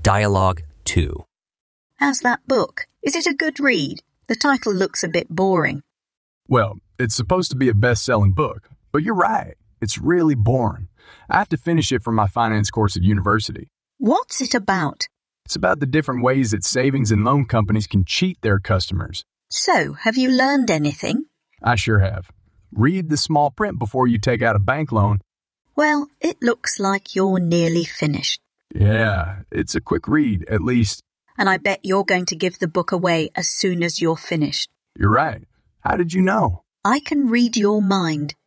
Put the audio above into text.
Dialogue 2. How's that book? Is it a good read? The title looks a bit boring. Well, it's supposed to be a best-selling book, but you're right. It's really boring. I have to finish it for my finance course at university. What's it about? It's about the different ways that savings and loan companies can cheat their customers. So, have you learned anything? I sure have. Read the small print before you take out a bank loan. Well, it looks like you're nearly finished. Yeah, it's a quick read, at least. And I bet you're going to give the book away as soon as you're finished. You're right. How did you know? I can read your mind.